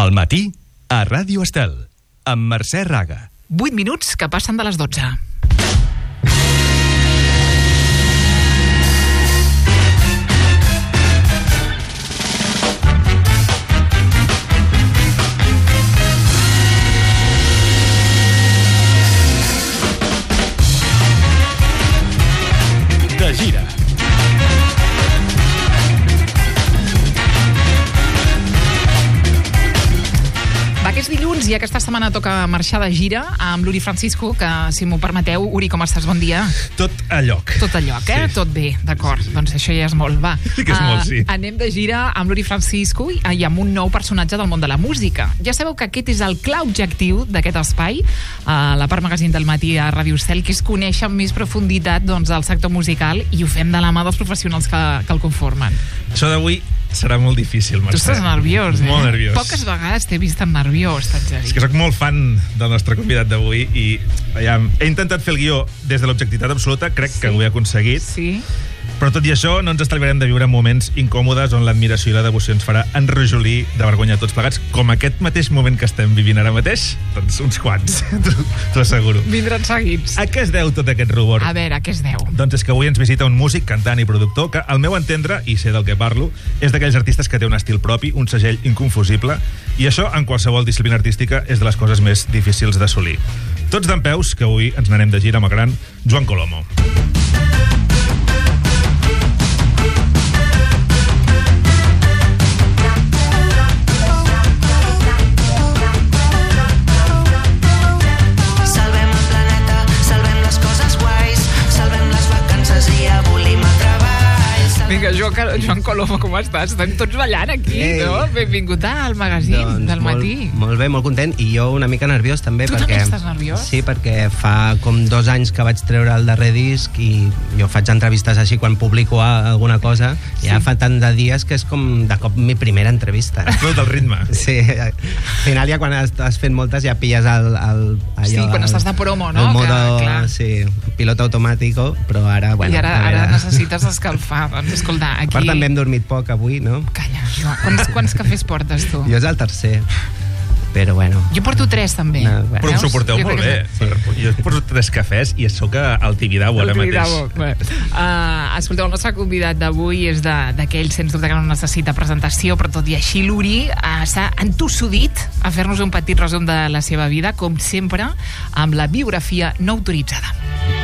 Al matí, a Ràdio Estel, amb Mercè Raga. 8 minuts que passen de les 12. De gira. Va, que és dilluns i aquesta setmana toca marxar de gira amb l'Uri Francisco, que, si m'ho permeteu, Uri, com estàs? Bon dia. Tot a lloc. Tot a lloc, eh? Sí. Tot bé, d'acord. Sí. Doncs això ja és molt, va. Sí que és molt, sí. Anem de gira amb l'Uri Francisco i amb un nou personatge del món de la música. Ja sabeu que aquest és el clar objectiu d'aquest espai, la part magazín del matí a Ràdio Estel, que és conèixer amb més profunditat doncs, el sector musical, i ho fem de la mà dels professionals que el conformen. Això d'avui serà molt difícil, Mercè. Tu estàs nerviós, eh? Molt nerviós. Poques vegades t'he vist tan nerviós, t'haig de dir. És que soc molt fan del nostre convidat d'avui i he intentat fer el guió des de l'objectivitat absoluta, crec que ho he aconseguit. Sí. Però tot i això no ens estalviarem de viure moments incòmodes on l'admiració i la devoció ens farà enrojolir de vergonya tots plegats, com aquest mateix moment que estem vivint ara mateix. Doncs uns quants, t'ho asseguro. Vindran seguits. A què es deu tot aquest rubor? A veure, a què es deu? Doncs és que avui ens visita un músic, cantant i productor que, al meu entendre, i sé del que parlo, és d'aquells artistes que té un estil propi, un segell inconfusible, i això, en qualsevol disciplina artística, és de les coses més difícils d'assolir. Tots dempeus, que avui ens n'anem de gira amb el gran Joan Colomo. Vinga, Joan Colomo, com estàs? Estem tots ballant aquí, no? Benvingut al magazín del matí. Molt bé, molt content, i jo una mica nerviós també. Tu també estàs nerviós? Sí, perquè fa com 2 anys que vaig treure el darrer disc i jo faig entrevistes així quan publico alguna cosa, i ja fa tant de dies que és com de cop mi primera entrevista. Tot el ritme. Sí, al final ja quan estàs fent moltes ja pilles allò... Sí, quan estàs de promo, no? El modo, sí, pilot automàtico, però ara, bueno... I ara necessites escalfar, doncs escolta, aquí... Per tant, també hem dormit poc avui, no? Calla, Joan. Quants cafès portes, tu? Jo és el tercer, però bueno... Jo porto 3, també. No, bueno. Però us ho porteu molt bé. Sí. Jo porto 3 cafès i sóc al Tibidabo ara mateix. Escolteu, el nostre convidat d'avui és d'aquells, sens dubte, que no necessita presentació, però tot i així l'Uri s'ha entossudit a fer-nos un petit resum de la seva vida, com sempre, amb la biografia no autoritzada.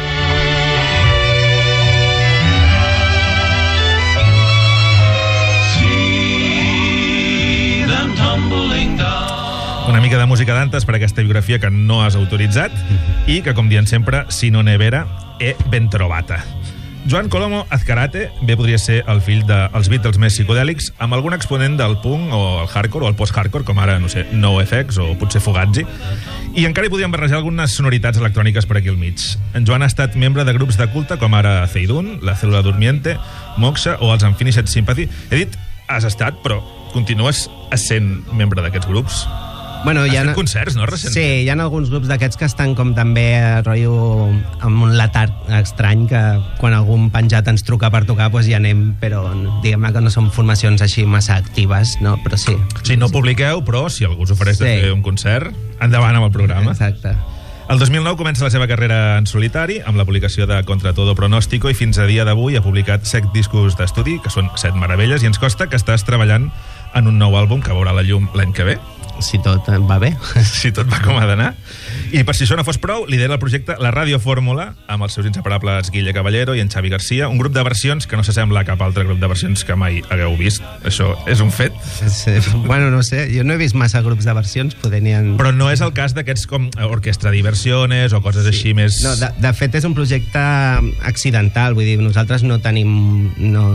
Una mica de música d'antes per aquesta biografia que no has autoritzat i que, com dient sempre, si non è vera, è ben trovata. Joan Colomo Azcarate bé podria ser el fill dels Beatles més psicodèlics, amb algun exponent del punk o el hardcore o el post-hardcore, com ara, no sé, NoFX o potser Fugazi, i encara hi podíem barrejar algunes sonoritats electròniques per aquí al mig. En Joan ha estat membre de grups de culte com ara Ceidun, La Célula Durmiente, Moxa o els Unfinished Sympathy. He dit, has estat, però continues essent membre d'aquests grups? Bueno, has fet concerts, no, recentment? Sí, hi ha alguns grups d'aquests que estan com també rotllo amb un letard estrany, que quan algun penjat ens truca per tocar, doncs ja anem, però diguem-ne que no són formacions així massa actives, no? Però sí. Sí, no publiqueu, però si algú us ofereix de fer un concert, endavant amb el programa. Exacte. El 2009 comença la seva carrera en solitari amb la publicació de Contra Todo Pronóstico i fins a dia d'avui ha publicat 7 discos d'estudi, que són 7 meravelles, i ens consta que estàs treballant en un nou àlbum que veurà la llum l'any que ve. Si tot va bé. Si tot va com ha d'anar. I per si això no fos prou, lidera el projecte La Ràdio Fórmula, amb els seus inseparables Guille Caballero i en Xavi Garcia, un grup de versions que no s'assembla a cap altre grup de versions que mai hagueu vist. Això és un fet? Sí. Bueno, no sé, jo no he vist massa grups de versions, Però no és el cas d'aquests com Orquestra Diversiones o coses així més... No, de fet és un projecte accidental, vull dir, nosaltres no tenim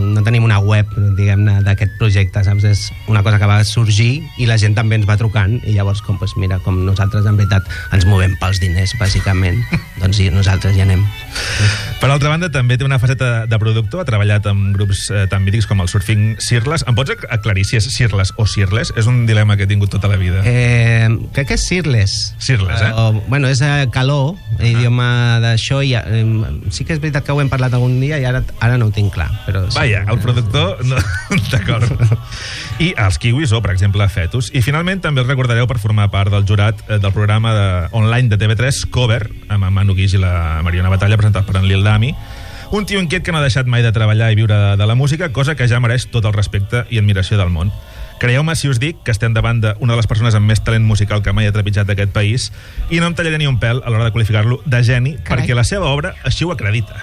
una web, diguem-ne, d'aquest projecte, saps? És una cosa que va sorgir i la gent també ens va trucar, i llavors, com nosaltres en veritat ens movem pels diners, bàsicament, doncs sí, nosaltres hi anem. Per altra banda, també té una faceta de productor, ha treballat amb grups tan mítics com el Surfing Sirles. Em pots aclarir si és Sirles o Sirles? És un dilema que he tingut tota la vida. Crec que és Sirles. Sirles, Bueno, és caló, idioma d'això, i sí que és veritat que ho hem parlat algun dia i ara no ho tinc clar. Però sí. Vaja, el productor... No, d'acord. I els Kiwis o, per exemple, Fetus. I finalment també també el recordareu per formar part del jurat del programa online de TV3 Cover, amb en Manu Guix i la Mariona Batalla, presentat per en Lil Dami. Un tio inquiet que no ha deixat mai de treballar i viure de la música, cosa que ja mereix tot el respecte i admiració del món. Creieu-me si us dic que estem davant d'una de les persones amb més talent musical que mai ha trepitjat aquest país, i no em tallaré ni un pèl a l'hora de qualificar-lo de geni, perquè la seva obra així ho acredita.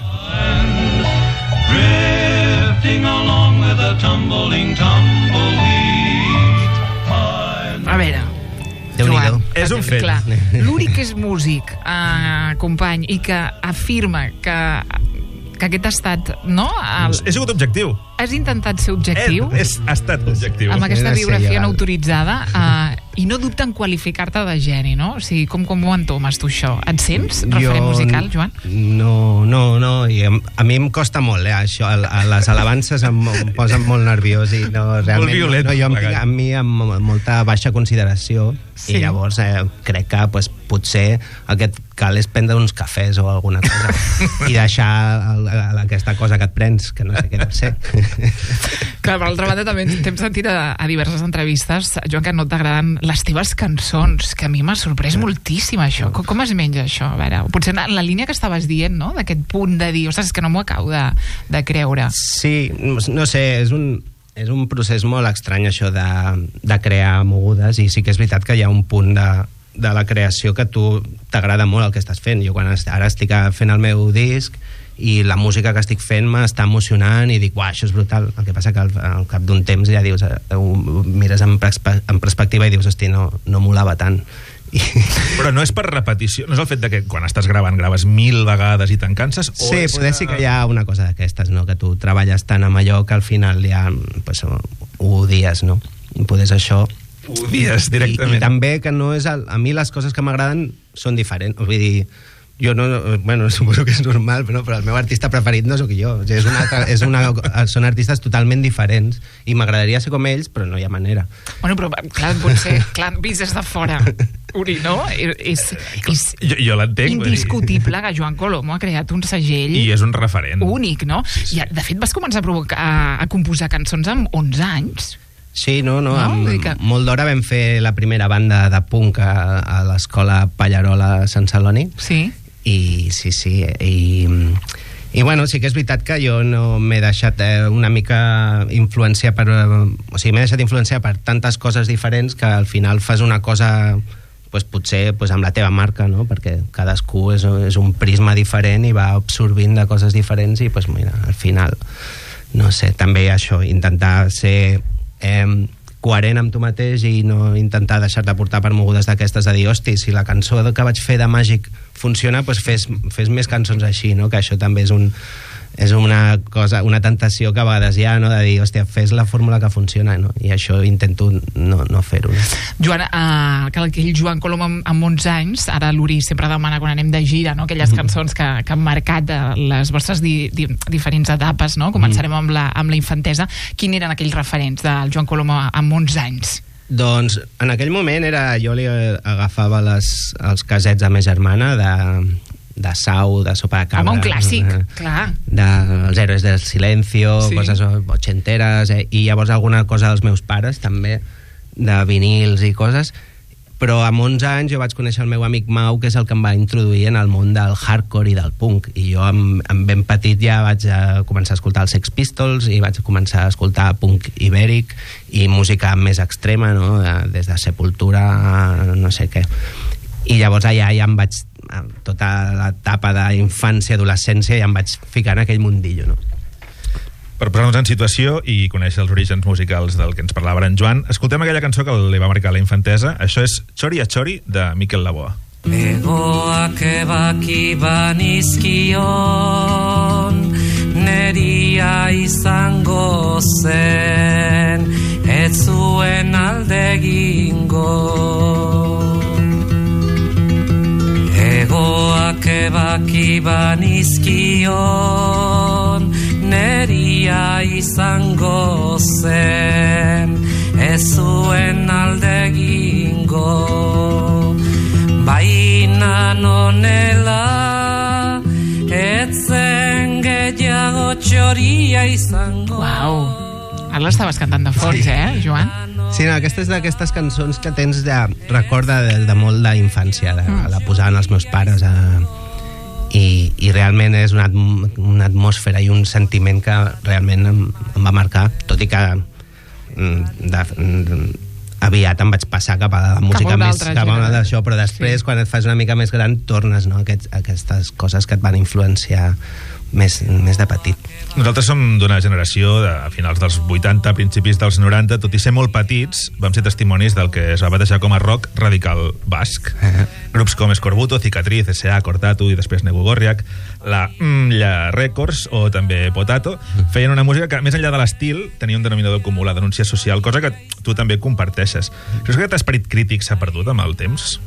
A veure, Déu-n'hi-do. És un fet. Clar, l'únic que és músic, company, i que afirma que aquest ha estat, no? He sigut objectiu. Has intentat ser objectiu? Ha estat objectiu. Amb aquesta He de ser biografia llegal. no autoritzada, i no dubta en qualificar-te de geni, no? O sigui, com ho entomes tu, això? Et sents referent musical, Joan? No, i a mi em costa molt, això, les alabances em posen molt nerviós i no, realment, violent, jo em plegat. tinc a mi amb molta baixa consideració, Sí. i llavors crec que potser el que et cal és prendre uns cafès o alguna cosa i deixar aquesta cosa que et prens, que no sé què deu ser. Clar, per altra banda, també t'hem sentit a diverses entrevistes, Joan, que no t'agraden les teves cançons, que a mi m'ha sorprès moltíssim, això. Com es menja, això? A veure, potser en la línia que estaves dient, no?, d'aquest punt de dir, ostres, és que no m'ho acabo de creure. Sí, no sé, és un procés molt estrany, això de crear mogudes, i sí que és veritat que hi ha un punt de la creació que a tu t'agrada molt el que estàs fent. Jo ara estic fent el meu disc i la música que estic fent m'està emocionant i dic, uah, això és brutal. El que passa que al cap d'un temps ja dius, ho mires en perspectiva i dius, hosti, no molava tant. Però no és per repetició, no és el fet de que quan estàs gravant graves 1000 vegades i te'n canses? Sí, poder sí que hi ha una cosa d'aquestes, no? Que tu treballes tant amb allò que al final ja pues, ho odies, no? Poder això... Ho odies directament. I també que no és... A mi les coses que m'agraden són diferents. Vull dir, jo no... Bueno, suposo que és normal, però el meu artista preferit no sóc jo. O sigui, són artistes totalment diferents i m'agradaria ser com ells, però no hi ha manera. Bueno, però clar, potser, vist des de fora, Uri, no? Jo l'entenc. Indiscutible que Joan Colomo ha creat un segell... I és un referent. Únic, no? I, de fet, vas començar a composar cançons amb 11 anys. Sí, no? Molt d'hora vam fer la primera banda de punk a l'escola Pallarola a Sant Celoni. Sí. I sí, i bueno, sí que és veritat que jo no m'he deixat una mica influenciar o sigui, m'he deixat influenciar per tantes coses diferents que al final fas una cosa potser amb la teva marca, no? Perquè cadascú és un prisma diferent i va absorbint de coses diferents i mira, al final no sé, també això, intentar ser coherent amb tu mateix i no intentar deixar-te portar per mogudes d'aquestes de dir, hosti, si la cançó que vaig fer de Màgic funciona, fes més cançons així, no? Que això també és una cosa, una tentació que a vegades hi ha, no? De dir, hòstia, fes la fórmula que funciona, no? I això intento no fer-ho. Joan, aquell Joan Colom amb 11 anys, ara l'Uri sempre demana quan anem de gira, no? Aquelles cançons que han marcat les vostres diferents etapes, no? Començarem amb la infantesa. Quins eren aquells referents del Joan Colom amb 11 anys? Doncs en aquell moment jo li agafava els casets a ma germana de Sau, de Sopa de Cabra. Home, un clàssic, clar. Els Héroes del Silencio, sí. Coses ochenteres, i llavors alguna cosa dels meus pares, també, de vinils i coses. Però amb 11 anys jo vaig conèixer el meu amic Mau, que és el que em va introduir en el món del hardcore i del punk. I jo, amb ben petit, ja vaig començar a escoltar els Sex Pistols i vaig començar a escoltar punk ibèric i música més extrema, no? Des de Sepultura a no sé què. I llavors allà ja em vaig... tota l'etapa d'infància, adolescència, ja em vaig ficar en aquell mundillo, no? Per posar-nos en situació i conèixer els orígens musicals del que ens parlava en Joan, escoltem aquella cançó que li va marcar la infantesa. Això és Txori a Txori, de Mikel Laboa. Egoak ebaki banizkion, neria izango zen, ez zuen alde egingo. Egoak ebaki banizkion, neria izango zen, ez zuen alde egingo. Baina nonela, etzen gehiago txoria izango. Uau! Ara l'estaves cantant de fons, Joan? Sí, no, aquesta és d'aquestes cançons que tens de recorda de molt d'infància, la posaven els meus pares i realment és una atmosfera i un sentiment que realment em va marcar, tot i que aviat em vaig passar cap a la música més cap a d'això, però després quan et fas una mica més gran tornes, no, a aquestes coses que et van influenciar més de petit. Nosaltres som d'una generació a finals dels 80, principis dels 90, tot i ser molt petits, vam ser testimonis del que es va batejar com a rock radical basc. Grups com Escorbuto, Cicatriz, S.A., Cortatu i després Negu Gorriak, la Mlla Records o també Potato, feien una música que, més enllà de l'estil, tenia un denominador comú, la denúncia social, cosa que tu també comparteixes. Creus que aquest esperit crític s'ha perdut amb el temps?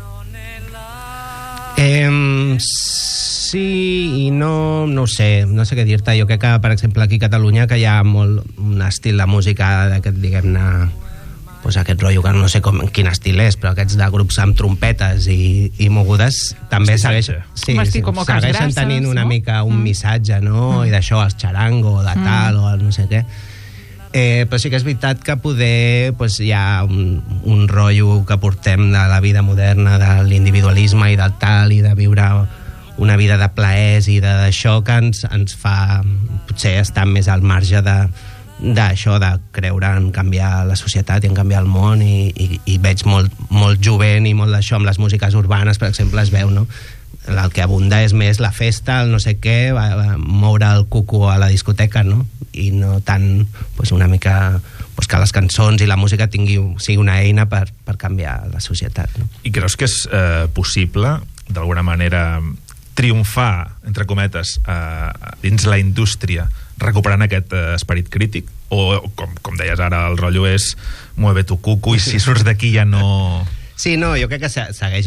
Sí i no ho sé, no sé què dir-te. Jo crec que, per exemple, aquí a Catalunya que hi ha molt un estil de música d'aquest, diguem-ne, pues aquest rotllo que no sé quin estil és, però aquests de grups amb trompetes i mogudes també segueixen tenint una mica un missatge, no? I d'això, els charango, de tal, o el no sé què. Però sí que és veritat que poder hi ha un rotllo que portem de la vida moderna, de l'individualisme i del tal, i de viure una vida de plaers i d'això que ens fa potser estar més al marge d'això, de creure en canviar la societat i en canviar el món, i veig molt jovent i molt d'això amb les músiques urbanes, per exemple, es veu, no? El que abunda és més la festa, el no sé què, moure el cuco a la discoteca, no? I no tant, una mica que les cançons i la música sigui una eina per canviar la societat, no? I creus que és possible, d'alguna manera, triomfar, entre cometes, dins la indústria, recuperant aquest esperit crític? O, com deies ara, el rotllo és mueve tu cuco i si surts d'aquí ja no... Sí, no, jo crec que segueix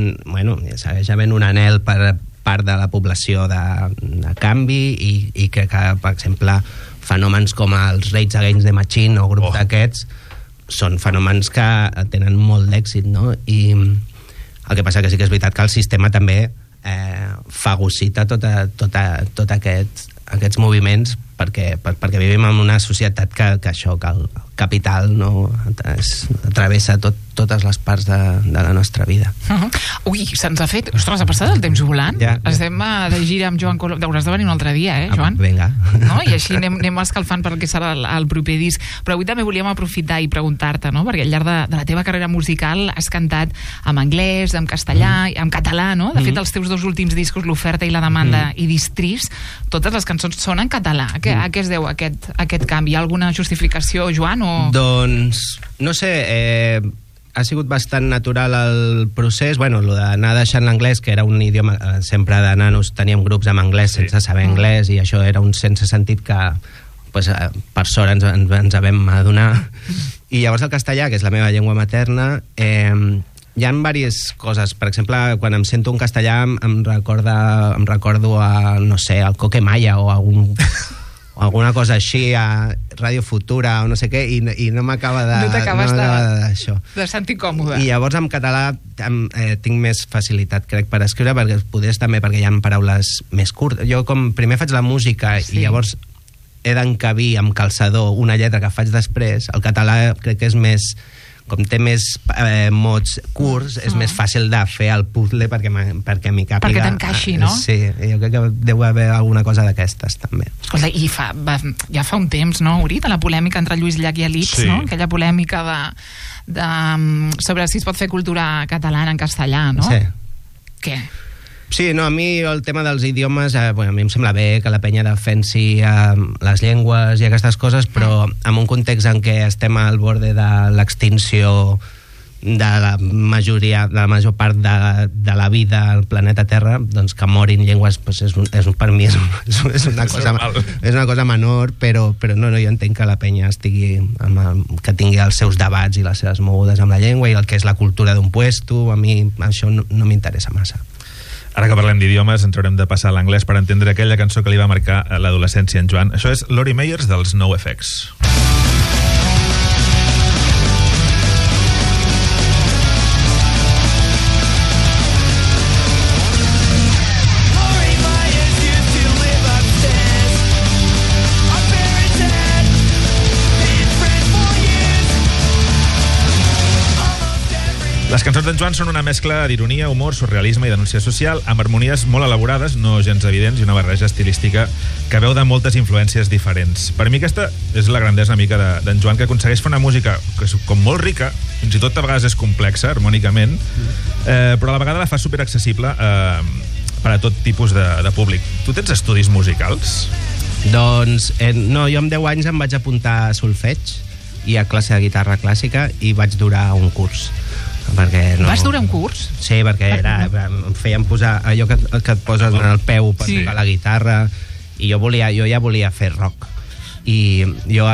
havent un anhel per part de la població de canvi i crec que, per exemple, fenòmens com els Rage Against the Machine o grups d'aquests són fenòmens que tenen molt d'èxit, no? I el que passa que sí que és veritat que el sistema també fagocita tot aquests moviments perquè vivim en una societat que el capital, no, travessa totes les parts de la nostra vida. Ui, se'ns ha fet... Ostres, ha passat el temps volant? Ja. Estem de gira amb Joan Colom. Hauràs de venir un altre dia, Joan? Vinga. No? I així anem escalfant per què serà el proper disc. Però avui també volíem aprofitar i preguntar-te, no? Perquè al llarg de la teva carrera musical has cantat en anglès, en castellà, en català, no? De fet, els teus dos últims discos, L'Oferta i la Demanda i Distrís, totes les cançons són en català. A què es deu aquest canvi? Hi ha alguna justificació, Joan? Doncs, no sé, ha sigut bastant natural el procés. Bueno, lo d'anar deixant l'anglès, que era un idioma, sempre de nanos teníem grups en anglès sense saber anglès, i això era un sense sentit que per sort ens vam adonar. I llavors el castellà, que és la meva llengua materna, hi ha diverses coses. Per exemple, quan em sento un castellà em recordo a, no sé, al Coque Maya o alguna cosa així, a Ràdio Futura o no sé què, i no m'acaba de... No t'acabes d'això. De sentir còmode. I llavors en català tinc més facilitat, crec, per escriure, perquè potser també perquè hi ha paraules més curtes. Jo primer faig la música i llavors he d'encabir amb calçador una lletra que faig després. El català crec que és més... Com té més mots curts, és més fàcil de fer el puzzle perquè m'hi càpiga. Perquè t'encaixi, no? Sí, jo crec que deu haver alguna cosa d'aquestes, també. Escolta, i ja fa un temps, no, Uri, de la polèmica entre Lluís Llach i Elits, no? Aquella polèmica sobre si es pot fer cultura catalana en castellà, no? Sí. Què? Sí, no, a mi el tema dels idiomes, a mi em sembla bé que la penya defensi les llengües i aquestes coses, però en un context en què estem al borde de l'extinció de la major part de la vida al planeta Terra, doncs que morin llengües per mi és una cosa menor, però no, jo entenc que la penya que tingui els seus debats i les seves mogudes amb la llengua i el que és la cultura d'un puesto. A mi això no m'interessa massa. Ara que parlem d'idiomes, ens haurem de passar a l'anglès per entendre aquella cançó que li va marcar l'adolescència en Joan. Això és Lori Meyers dels NoFX. Les cançons d'en Joan són una mescla d'ironia, humor, surrealisme i denúncia social, amb harmonies molt elaborades, no gens evidents, i una barreja estilística que veu de moltes influències diferents. Per mi aquesta és la grandesa una mica d'en Joan, que aconsegueix fer una música que és com molt rica, fins i tot a vegades és complexa, harmònicament, però a la vegada la fa superaccessible per a tot tipus de públic. Tu tens estudis musicals? Doncs, no, jo amb 10 anys em vaig apuntar a solfeig i a classe de guitarra clàssica i vaig durar un curs. Perquè no... Vas durar un curs? Sí, perquè em feien posar allò que et poses en el peu per tocar la guitarra, i jo ja volia fer rock. I jo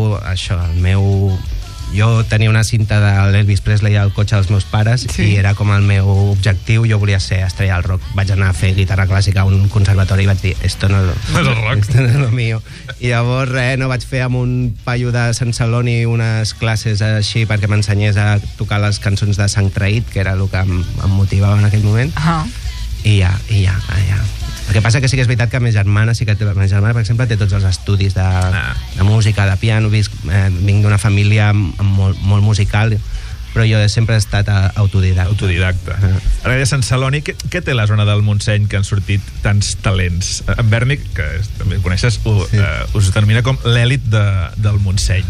jo tenia una cinta de l'Elvis Presley al cotxe dels meus pares, i era com el meu objectiu. Jo volia ser estrella del rock. Vaig anar a fer guitarra clàssica a un conservatori i vaig dir, esto no és el rock, esto no es lo mío. I llavors no vaig fer amb un paio de Sant Celoni unes classes així perquè m'ensenyés a tocar les cançons de Sang Traït, que era el que em motivava en aquell moment. I ja. El que passa que sí que és veritat que ma germana, per exemple, té tots els estudis de música, de piano. Vinc d'una família molt musical, però jo sempre he estat autodidacta. Ara de Sant Celoni, què té la zona del Montseny que han sortit tants talents? En Berni, que també coneixes, us denomina com l'èlit del Montseny.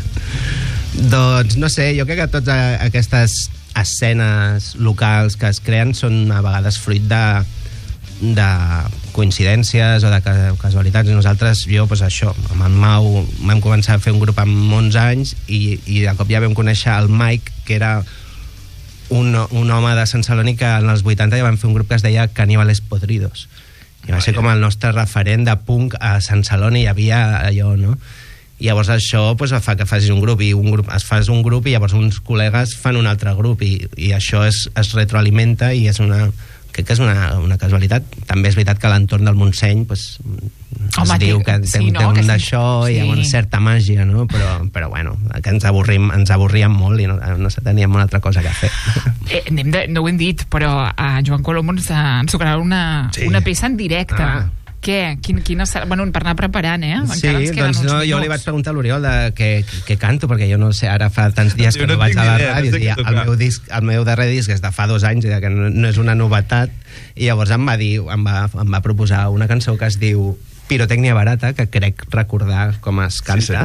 Doncs no sé, jo crec que totes aquestes escenes locals que es creen són a vegades fruit de coincidències o de casualitats. Nosaltres, això, amb en Mau vam començar a fer un grup amb 11 anys i de cop ja vam conèixer el Mike, que era un home de Sant Celoni que en els 80 ja vam fer un grup que es deia Caníbales Podridos, i va ser com el nostre referent de punk a Sant Celoni. Hi havia allò, no? I llavors això fa que facis un grup, fas un grup i llavors uns col·legues fan un altre grup, i això es retroalimenta, i crec que és una casualitat. També és veritat que a l'entorn del Montseny es diu que té un d'això, i hi ha una certa màgia, no? Però bueno, que ens avorríem molt i no teníem una altra cosa que fer. No ho hem dit, però a Joan Colomo ens tocarà una peça en directe. Què? Bueno, per anar preparant, Sí, doncs jo li vaig preguntar a l'Oriol què canto, perquè jo no sé, ara fa tants dies que no vaig a la ràdio, i el meu darrer disc és de fa 2 anys, que no és una novetat, i llavors em va proposar una cançó que es diu Pirotècnia Barata, que crec recordar com es canta.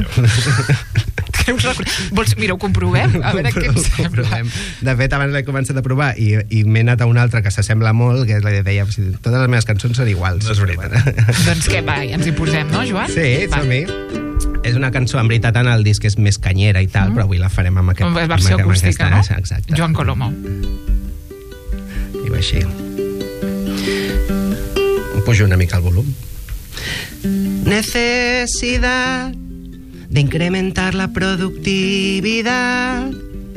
Mira, ho comprovem? A veure què ens sembla. De fet, abans l'he començat a provar i m'he anat a una altra que s'assembla molt, que és la idea, totes les meves cançons són iguals. No és veritat. Doncs què, va, ja ens hi posem, no, Joan? Sí, som-hi. És una cançó, en veritat, en el disc és més canyera i tal, però avui la farem amb aquest... Versió acústica, no? Exacte. Joan Colomo. Diu així. Pujo una mica el volum. Necesidad de incrementar la productividad,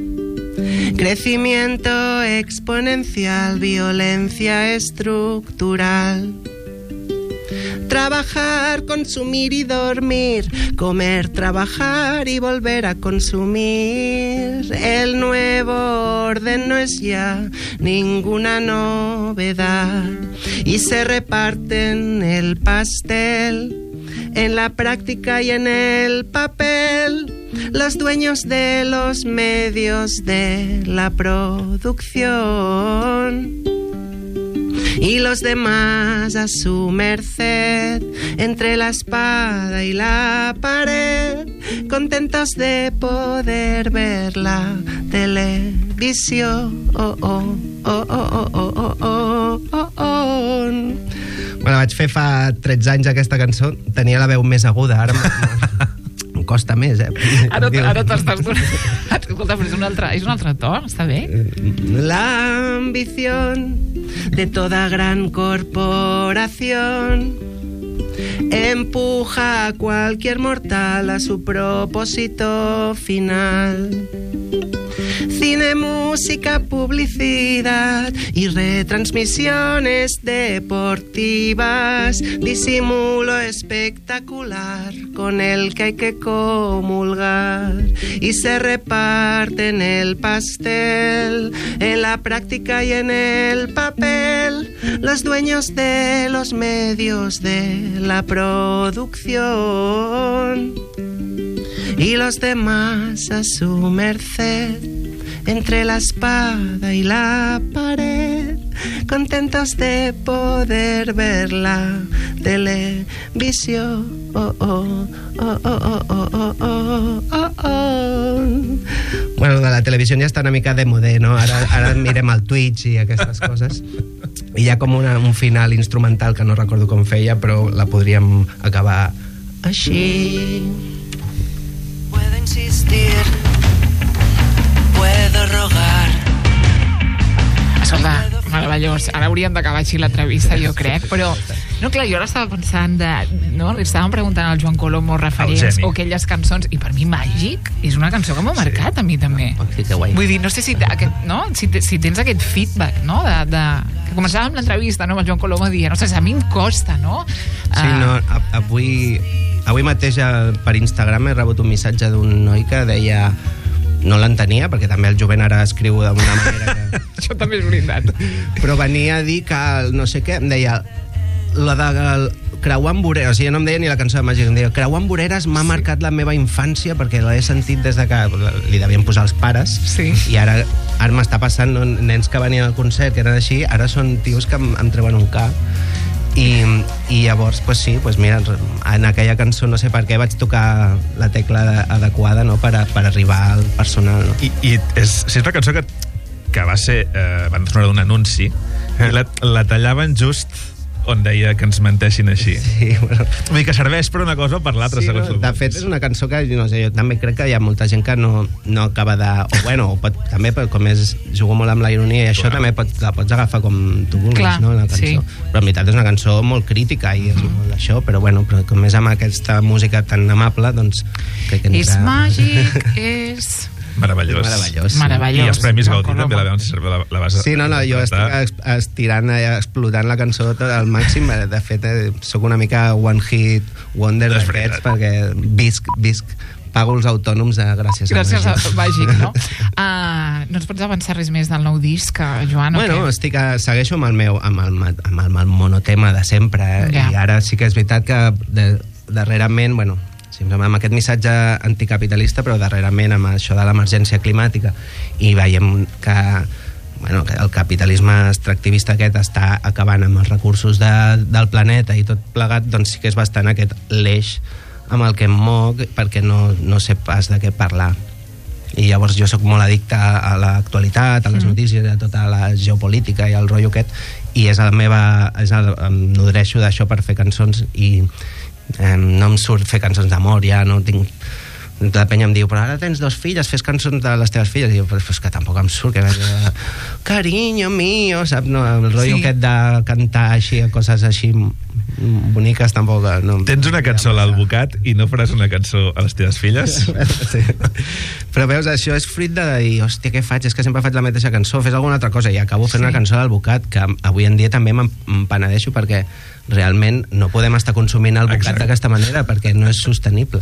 crecimiento exponencial, violencia estructural. Trabajar, consumir y dormir, comer, trabajar y volver a consumir. El nuevo orden no es ya ninguna novedad y se reparten el pastel en la práctica y en el papel los dueños de los medios de la producción. Y los demás a su merced, entre la espada y la pared, contentos de poder ver la televisión. Bueno, vaig fer fa 13 anys aquesta cançó, tenia la veu més aguda, ara em costa més, Ara t'estàs donant... Escolta, però és un altre to, està bé? La ambición de toda gran corporación empuja a cualquier mortal a su propósito final. Cine, música, publicidad y retransmisiones deportivas, disimulo espectacular con el que hay que comulgar, y se reparten el pastel en la práctica y en el papel los dueños de los medios de la producción. Y los demás a su merced, entre la espada y la pared, contentos de poder ver la televisión. Oh, oh, oh, oh, oh, oh, oh, oh, oh. Bueno, de la televisió ja està una mica de modé, no? Ara mirem el Twitch i aquestes coses. I hi ha com un final instrumental que no recordo com feia, però la podríem acabar així. Puedo insistir, puedo rogar. Escolta, meravellós. Ara hauríem d'acabar així l'entrevista, jo crec, però... No, clar, jo ara estava pensant no? Li estàvem preguntant al Joan Colomo referents o aquelles cançons, i per mi Màgic és una cançó que m'ha marcat a mi també. Sí, que guai. Vull dir, no sé si tens aquest feedback, no? Que començàvem l'entrevista, no? Amb el Joan Colomo dient, no sé, a mi em costa, no? Sí, no, avui mateix per Instagram he rebut un missatge d'un noi que deia... No l'entenia, perquè també el jovent ara escriu d'una manera que... Això també és veritat. Però venia a dir que no sé què, em deia la de Creuar amb voreres, o sigui, no em deia ni la cançó de Màgic, em deia Creuar amb voreres m'ha marcat la meva infància perquè l'he sentit des de que li devien posar els pares, i ara m'està passant, no, nens que venien al concert que eren així, ara són tios que em treuen un cap. I llavors, pues sí, pues mira, en aquella cançó no sé per què vaig tocar la tecla adequada, no?, per arribar al personal, no? I és una cançó que va ser banda sonora d'un anunci, i la tallaven just on deia que ens menteixin així. Sí, bueno. Vull dir que serveix per una cosa o per l'altra, sí, segons no, de fet, és una cançó que, no sé, jo també crec que hi ha molta gent que no acaba de... O pot, també, com jugo molt amb la ironia, i això també la pots agafar com tu vulguis, clar, no?, la cançó. Sí. Però en veritat és una cançó molt crítica i és molt d'això, però bueno, però com és amb aquesta música tan amable, doncs crec que és màgic, és... Meravellós. Meravellós. I els Premis Gaudí també la vas... Sí, no, jo estic estirant, explotant la cançó al màxim. De fet, sóc una mica one hit wonder d'aquests, perquè visc, pago els autònoms gràcies a Màgic, no? No ens pots avançar res més del nou disc, Joan, o què? Bueno, segueixo amb el monotema de sempre, i ara sí que és veritat que darrerament, bueno, amb aquest missatge anticapitalista, però darrerament amb això de l'emergència climàtica, i veiem que el capitalisme extractivista aquest està acabant amb els recursos del planeta i tot plegat, doncs sí que és bastant aquest l'eix amb el que em moc, perquè no sé pas de què parlar. I llavors jo sóc molt addicte a l'actualitat, a les notícies, a tota la geopolítica i el rotllo aquest, i em nodreixo d'això per fer cançons, i no em surt fer cançons d'amor, ja no tinc... La penya em diu, però ara tens 2 filles, fes cançons de les teves filles. I diu, però és que tampoc em surt, cariño mío, saps? No, el rotllo aquest de cantar així, coses així boniques, tampoc... No, tens una cançó a l'Albocat i no faràs una cançó a les teves filles? Sí. Però veus, això és fruit de dir, hòstia, què faig? És que sempre faig la mateixa cançó, fes alguna altra cosa, i acabo fent una cançó a l'Albocat, que avui en dia també me'n penedeixo, perquè realment no podem estar consumint Albocat d'aquesta manera, perquè no és sostenible.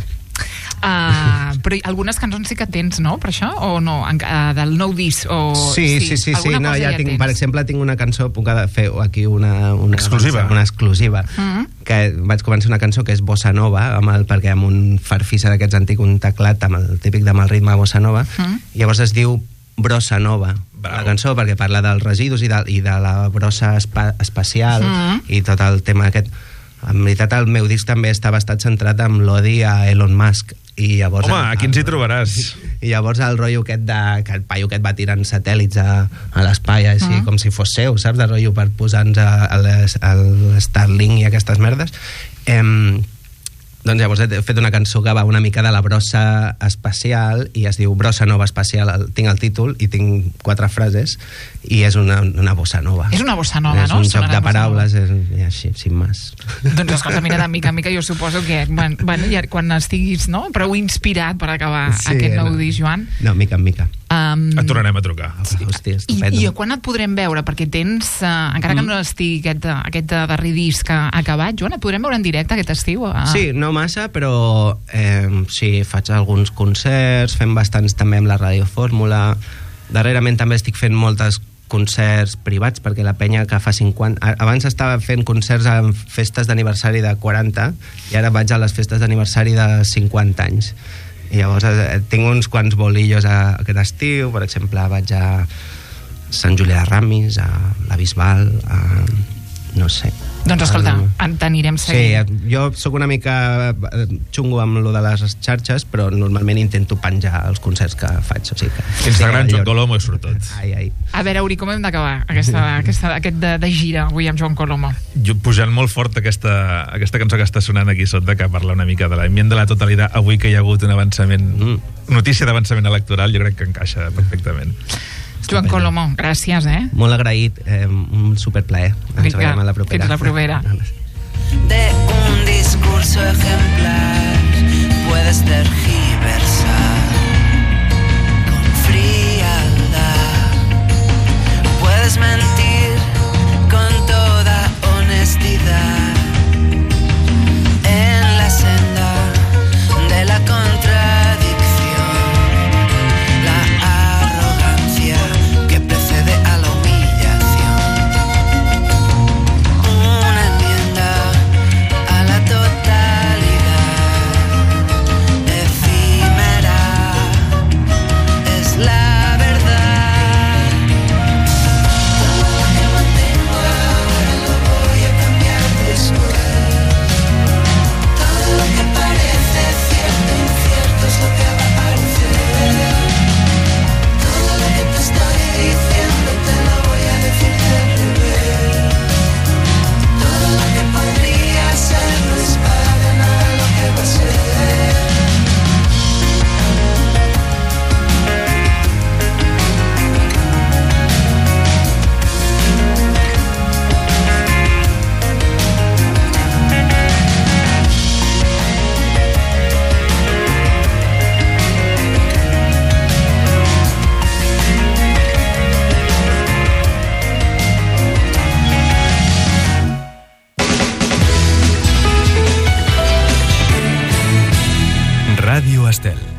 Però algunes cançons sí que tens, no? Per això? O no? Del nou disc? Sí. No, ja tinc, per exemple, tinc una cançó, puc fer aquí una exclusiva, que vaig començar una cançó que és Bossa Nova, perquè amb un farfisa d'aquests antic, un teclat amb el típic amb el ritme de Bossa Nova, i llavors es diu Brossa Nova, la cançó, perquè parla dels residus i de la brossa espacial i tot el tema aquest. En veritat, el meu disc també està bastant centrat en l'odi a Elon Musk. I llavors, home, aquí ens hi trobaràs. I llavors el rotllo aquest que el paio aquest va tirant satèl·lits a l'espai, així com si fos seu, saps? De rotllo per posar-nos a l'Starlink i aquestes merdes. Doncs llavors he fet una cançó que va una mica de la brossa espacial i es diu Brossa Nova Espacial. Tinc el títol i tinc 4 frases i és una bossa nova. És una bossa nova, no? És un joc de paraules, i així, sin més. Doncs escolta, mira, de mica en mica jo suposo que quan estiguis prou inspirat per acabar aquest nou disc, Joan... No, mica en mica. Et tornarem a trucar. Hòstia, estupendo. I quan et podrem veure? Perquè tens, encara que no estigui aquest darrer disc acabat, Joan, et podrem veure en directe aquest estiu? Sí, no massa, però sí, faig alguns concerts, fem bastants també amb la Ràdio Fórmula. Darrerament també estic fent moltes concerts privats, perquè la penya que fa 50... Abans estava fent concerts en festes d'aniversari de 40 i ara vaig a les festes d'aniversari de 50 anys. I llavors tinc uns quants bolillos aquest estiu, per exemple vaig a Sant Julià de Ramis, a la Bisbal, no sé. Doncs escolta, t'anirem seguint. Sí, jo sóc una mica xungo amb lo de les xarxes, però normalment intento penjar els concerts que faig. O sigui que, Instagram, Joan Colomo, i surt tot. Ai. A veure, Uri, com hem d'acabar aquest de gira avui amb Joan Colomo? Jo pujant molt fort aquesta cançó que està sonant aquí sota, que parla una mica de l'enmienda de la totalitat, avui que hi ha hagut un avançament, notícia d'avançament electoral, jo crec que encaixa perfectament. Joan Colomo, gràcies, Molt agraït, un superplaer. Ens veiem a la propera. Fins la propera. De un discurso ejemplar puedes tergiversar con frialdad, puedes mentir con toda honestidad en la senda de la contradicción, la arrogancia que precede a la humillación, una enmienda a la totalidad, efímera es la verdad. Todo lo que mantengo ahora lo voy a cambiar después. Todo lo que parece cierto, incierto es lo que va a parecer. Todo lo que te estoy diciendo te lo voy a decir de revés. Todo lo que podría ser no es para nada lo que va a ser. Ràdio Estel.